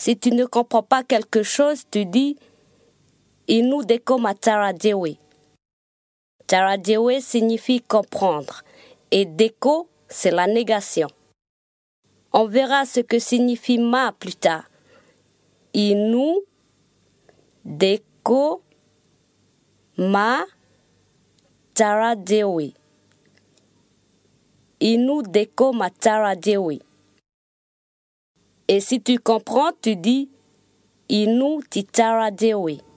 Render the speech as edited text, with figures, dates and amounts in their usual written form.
Si tu ne comprends pas quelque chose, tu dis Inu deko matara dewe. Tara dewe signifie comprendre et deko, c'est la négation. On verra ce que signifie ma plus tard. Inu deko ma tara dewe. Inu deko matara dewe. Et si tu comprends, tu dis Inu titara dewe.